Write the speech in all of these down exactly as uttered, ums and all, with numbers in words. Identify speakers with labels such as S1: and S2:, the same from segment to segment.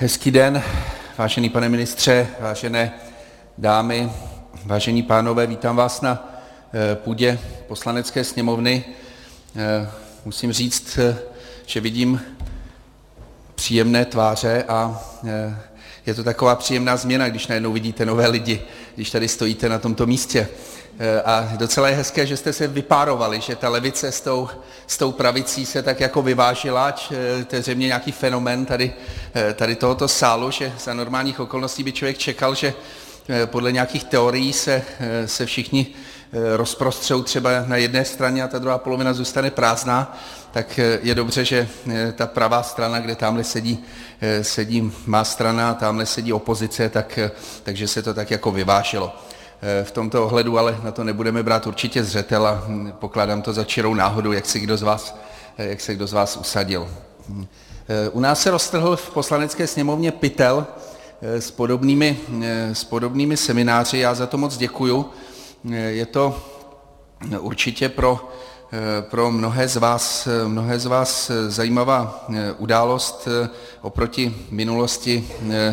S1: Hezký den, vážený pane ministře, vážené dámy, vážení pánové, vítám vás na půdě Poslanecké sněmovny. Musím říct, že vidím příjemné tváře a je to taková příjemná změna, když najednou vidíte nové lidi, když tady stojíte na tomto místě. A docela je hezké, že jste se vypárovali, že ta levice s tou, s tou pravicí se tak jako vyvážila. To je zřejmě nějaký fenomén tady, tady tohoto sálu, že za normálních okolností by člověk čekal, že podle nějakých teorií se, se všichni rozprostřou třeba na jedné straně a ta druhá polovina zůstane prázdná, tak je dobře, že ta pravá strana, kde tamhle sedí, sedí má strana a tamhle sedí opozice, tak, takže se to tak jako vyvážilo. V tomto ohledu ale na to nebudeme brát určitě zřetel a pokládám to za čirou náhodu, jak se kdo z vás, jak se kdo z vás usadil. U nás se roztrhl v Poslanecké sněmovně pytel s podobnými, s podobnými semináři. Já za to moc děkuju. Je to určitě pro, pro mnohé z vás, mnohé z vás zajímavá událost oproti minulosti.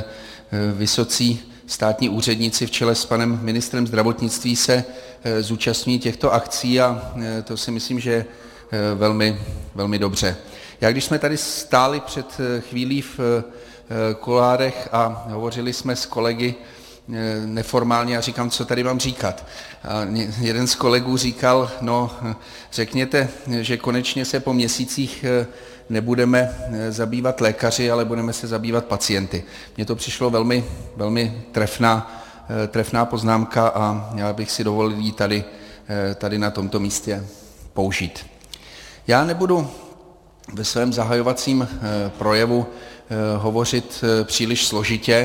S1: Vysocí státní úředníci v čele s panem ministrem zdravotnictví se zúčastní těchto akcí a to si myslím, že je velmi, velmi dobře. Jak když jsme tady stáli před chvílí v kulárech a hovořili jsme s kolegy neformálně a říkám, co tady mám říkat. A jeden z kolegů říkal, no řekněte, že konečně se po měsících nebudeme zabývat lékaři, ale budeme se zabývat pacienty. Mně to přišlo velmi, velmi trefná, trefná poznámka a já bych si dovolil ji tady, tady na tomto místě použít. Já nebudu ve svém zahajovacím projevu hovořit příliš složitě.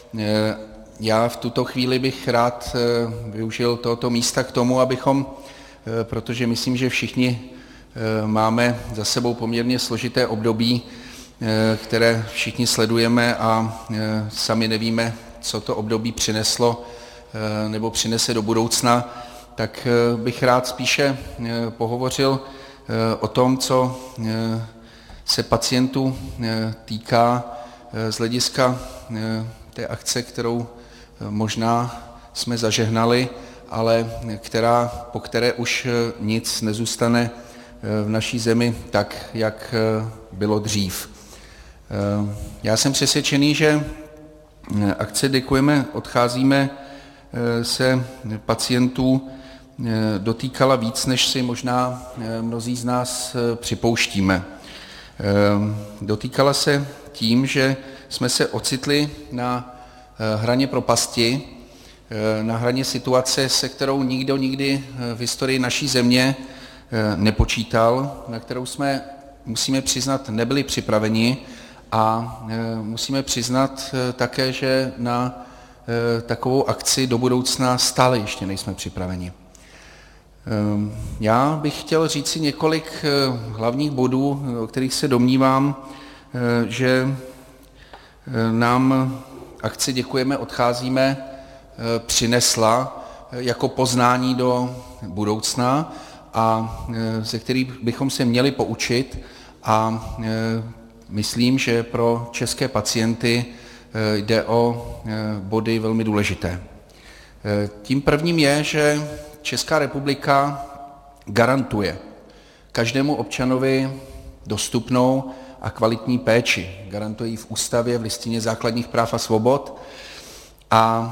S1: Já v tuto chvíli bych rád využil tohoto místa k tomu, abychom, protože myslím, že všichni máme za sebou poměrně složité období, které všichni sledujeme a sami nevíme, co to období přineslo nebo přinese do budoucna, tak bych rád spíše pohovořil o tom, co se pacientů týká z hlediska té akce, kterou možná jsme zažehnali, ale která, po které už nic nezůstane v naší zemi tak, jak bylo dřív. Já jsem přesvědčený, že akce Děkujeme, odcházíme se pacientů dotýkala víc, než si možná mnozí z nás připouštíme. Dotýkala se tím, že jsme se ocitli na hraně propasti, na hraně situace, se kterou nikdo nikdy v historii naší země nepočítal, na kterou jsme, musíme přiznat, nebyli připraveni a musíme přiznat také, že na takovou akci do budoucna stále ještě nejsme připraveni. Já bych chtěl říci několik hlavních bodů, o kterých se domnívám, že nám akce Děkujeme, odcházíme přinesla jako poznání do budoucna a ze kterých bychom se měli poučit a myslím, že pro české pacienty jde o body velmi důležité. Tím prvním je, že Česká republika garantuje každému občanovi dostupnou a kvalitní péči. Garantuje ji v ústavě, v listině základních práv a svobod a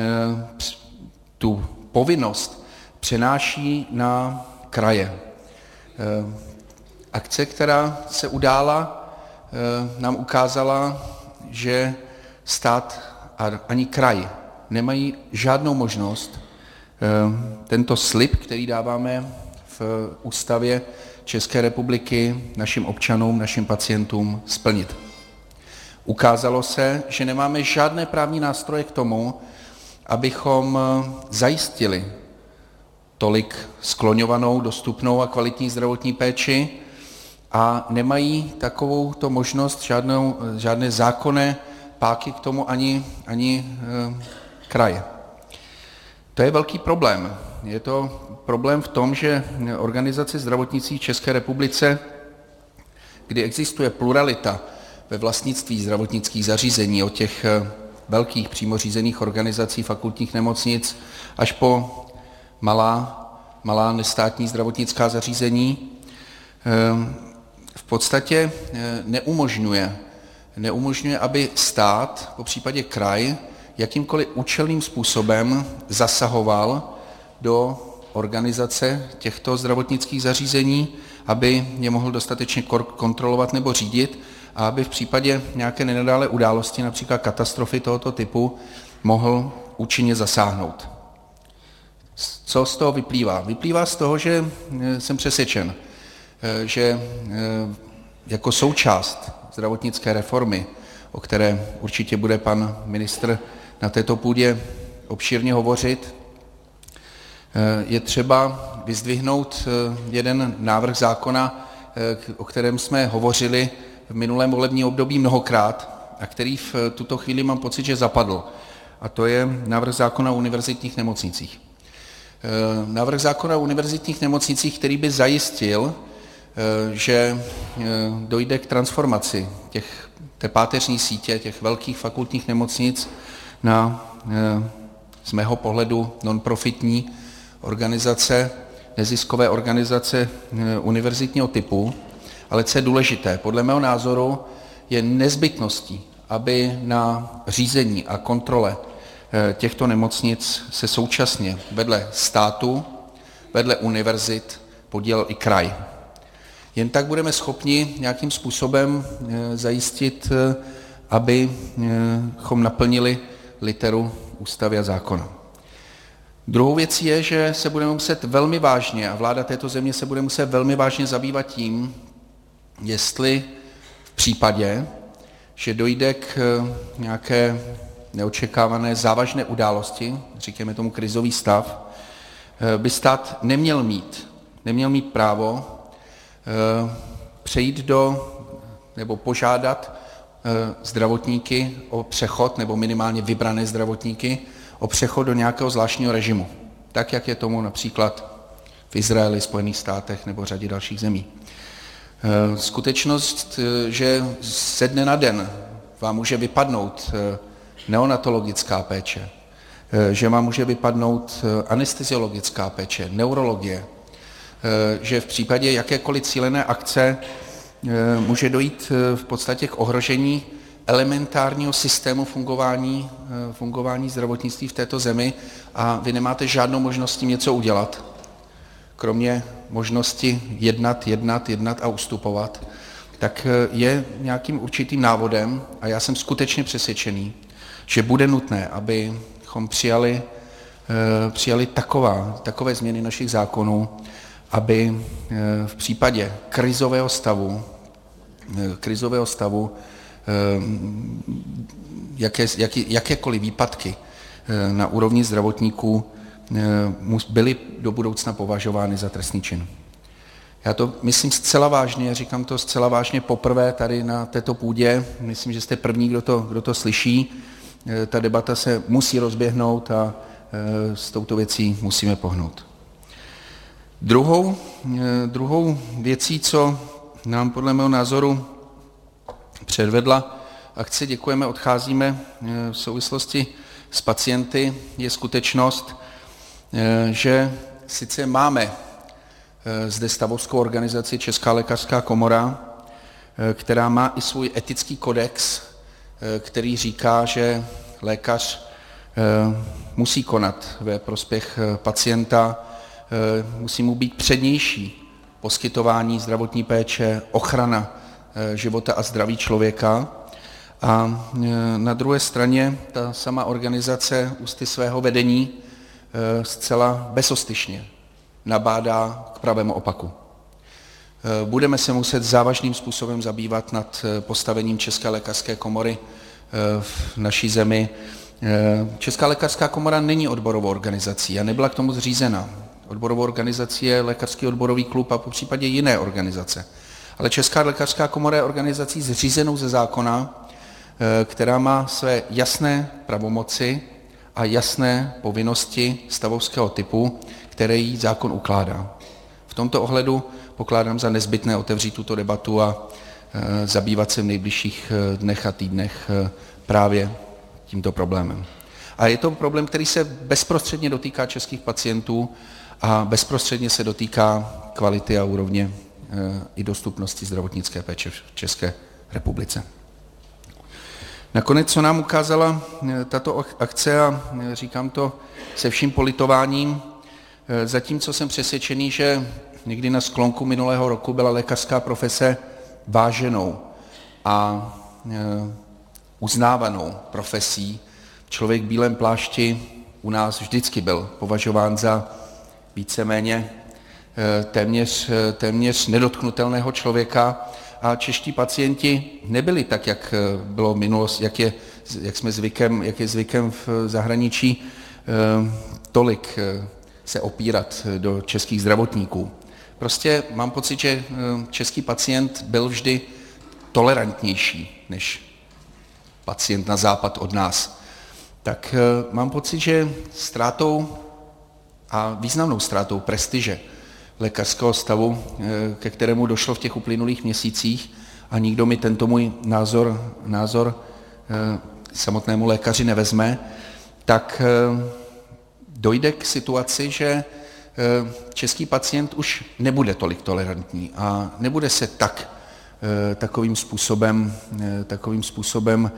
S1: tu povinnost přenáší na kraje. Akce, která se udála, nám ukázala, že stát a ani kraj nemají žádnou možnost tento slib, který dáváme v ústavě České republiky našim občanům, našim pacientům splnit. Ukázalo se, že nemáme žádné právní nástroje k tomu, abychom zajistili tolik skloňovanou, dostupnou a kvalitní zdravotní péči a nemají takovouto možnost, žádnou, žádné zákonné páky k tomu ani, ani e, kraje. To je velký problém. Je to problém v tom, že organizace zdravotnictví v České republice, kdy existuje pluralita ve vlastnictví zdravotnických zařízení, od těch velkých přímo řízených organizací fakultních nemocnic až po malá, malá nestátní zdravotnická zařízení, v podstatě neumožňuje, neumožňuje, aby stát, popřípadě kraj, jakýmkoliv účelným způsobem zasahoval do organizace těchto zdravotnických zařízení, aby je mohl dostatečně kontrolovat nebo řídit a aby v případě nějaké nenadálé události, například katastrofy tohoto typu, mohl účinně zasáhnout. Co z toho vyplývá? Vyplývá z toho, že jsem přesvědčen, že jako součást zdravotnické reformy, o které určitě bude pan ministr na této půdě obšírně hovořit, je třeba vyzdvihnout jeden návrh zákona, o kterém jsme hovořili v minulém volebním období mnohokrát a který v tuto chvíli mám pocit, že zapadl. A to je návrh zákona o univerzitních nemocnicích. Návrh zákona o univerzitních nemocnicích, který by zajistil, že dojde k transformaci těch, té páteřní sítě, těch velkých fakultních nemocnic na z mého pohledu non-profitní organizace, neziskové organizace univerzitního typu, ale co je důležité, podle mého názoru je nezbytností, aby na řízení a kontrole těchto nemocnic se současně vedle státu, vedle univerzit podílel i kraj. Jen tak budeme schopni nějakým způsobem zajistit, abychom naplnili literu ústavy a zákona. Druhou věcí je, že se budeme muset velmi vážně, a vláda této země se bude muset velmi vážně zabývat tím, jestli v případě, že dojde k nějaké neočekávané závažné události, říkáme tomu krizový stav, by stát neměl mít, neměl mít právo přejít do, nebo požádat zdravotníky o přechod, nebo minimálně vybrané zdravotníky, o přechod do nějakého zvláštního režimu, tak jak je tomu například v Izraeli, Spojených státech nebo řadě dalších zemí. Skutečnost, že ze dne na den vám může vypadnout neonatologická péče, že vám může vypadnout anesteziologická péče, neurologie, že v případě jakékoliv cílené akce může dojít v podstatě k ohrožení elementárního systému fungování, fungování zdravotnictví v této zemi a vy nemáte žádnou možnost s tím něco udělat, kromě možnosti jednat, jednat, jednat a ustupovat, tak je nějakým určitým návodem, a já jsem skutečně přesvědčený, že bude nutné, abychom přijali, přijali taková, takové změny našich zákonů, aby v případě krizového stavu, krizového stavu jaké, jaké, jakékoliv výpadky na úrovni zdravotníků byly do budoucna považovány za trestný čin. Já to myslím zcela vážně, říkám to zcela vážně poprvé tady na této půdě. Myslím, že jste první, kdo to, kdo to slyší. Ta debata se musí rozběhnout a s touto věcí musíme pohnout. Druhou, druhou věcí, co nám podle mého názoru předvedla akce Děkujeme, odcházíme v souvislosti s pacienty, je skutečnost, že sice máme zde stavovskou organizaci Česká lékařská komora, která má i svůj etický kodex, který říká, že lékař musí konat ve prospěch pacienta, musí mu být přednější poskytování zdravotní péče, ochrana života a zdraví člověka. A na druhé straně ta sama organizace ústy svého vedení zcela bezostyšně nabádá k pravému opaku. Budeme se muset závažným způsobem zabývat nad postavením České lékařské komory v naší zemi. Česká lékařská komora není odborovou organizací a nebyla k tomu zřízena. Odborovou organizací je Lékařský odborový klub a popřípadě jiné organizace. Ale Česká lékařská komora je organizací zřízenou ze zákona, která má své jasné pravomoci a jasné povinnosti stavovského typu, které jí zákon ukládá. V tomto ohledu pokládám za nezbytné otevřít tuto debatu a zabývat se v nejbližších dnech a týdnech právě tímto problémem. A je to problém, který se bezprostředně dotýká českých pacientů a bezprostředně se dotýká kvality a úrovně i dostupnosti zdravotnické péče v České republice. Nakonec, co nám ukázala tato akce, a říkám to se vším politováním, zatímco jsem přesvědčený, že někdy na sklonku minulého roku byla lékařská profese váženou a uznávanou profesí, člověk v bílém plášti u nás vždycky byl považován za víceméně téměř, téměř nedotknutelného člověka a čeští pacienti nebyli tak, jak bylo minulost, jak, je, jak jsme zvykem, jak je zvykem v zahraničí, tolik se opírat do českých zdravotníků. Prostě mám pocit, že český pacient byl vždy tolerantnější než pacient na západ od nás. Tak mám pocit, že ztrátou a významnou ztrátou prestiže lékařského stavu, ke kterému došlo v těch uplynulých měsících, a nikdo mi tento můj názor, názor samotnému lékaři nevezme, tak dojde k situaci, že český pacient už nebude tolik tolerantní a nebude se tak takovým způsobem, takovým způsobem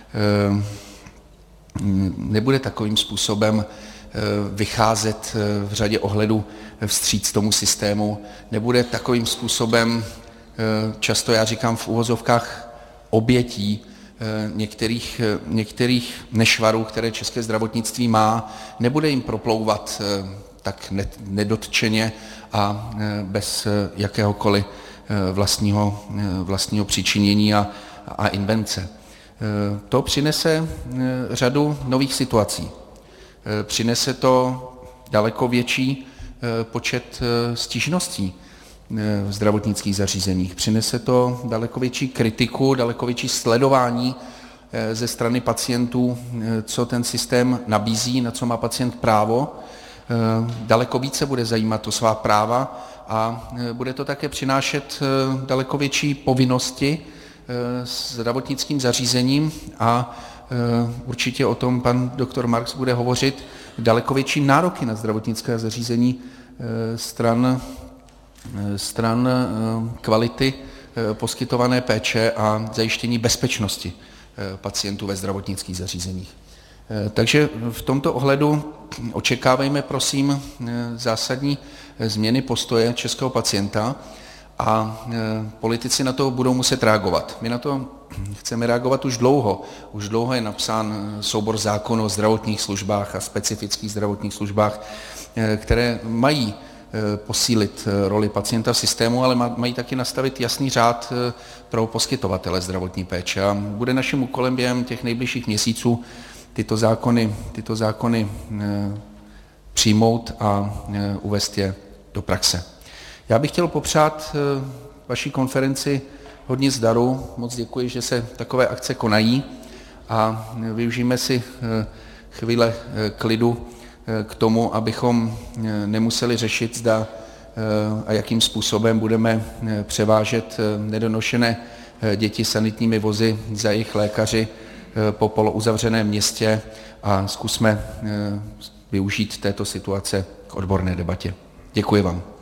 S1: nebude takovým způsobem vycházet v řadě ohledů vstříc tomu systému, nebude takovým způsobem, často já říkám v uvozovkách, obětí některých, některých nešvarů, které české zdravotnictví má, nebude jim proplouvat tak nedotčeně a bez jakéhokoliv vlastního, vlastního přičinění a, a invence. To přinese řadu nových situací. Přinese to daleko větší počet stížností v zdravotnických zařízeních. Přinese to daleko větší kritiku, daleko větší sledování ze strany pacientů, co ten systém nabízí, na co má pacient právo. Daleko více bude zajímat o svá práva a bude to také přinášet daleko větší povinnosti zdravotnickým zařízením a určitě o tom pan doktor Marks bude hovořit, daleko větší nároky na zdravotnické zařízení stran, stran kvality poskytované péče a zajištění bezpečnosti pacientů ve zdravotnických zařízeních. Takže v tomto ohledu očekávejme, prosím, zásadní změny postoje českého pacienta a politici na to budou muset reagovat. My na to chceme reagovat už dlouho. Už dlouho je napsán soubor zákonů o zdravotních službách a specifických zdravotních službách, které mají posílit roli pacienta v systému, ale mají taky nastavit jasný řád pro poskytovatele zdravotní péče. A bude naším úkolem během těch nejbližších měsíců tyto zákony, tyto zákony přijmout a uvést je do praxe. Já bych chtěl popřát vaší konferenci hodně zdaru. Moc děkuji, že se takové akce konají a využijeme si chvíle klidu k tomu, abychom nemuseli řešit, zda a jakým způsobem budeme převážet nedonošené děti sanitními vozy za jejich lékaři po polouzavřeném městě a zkusme využít této situace k odborné debatě. Děkuji vám.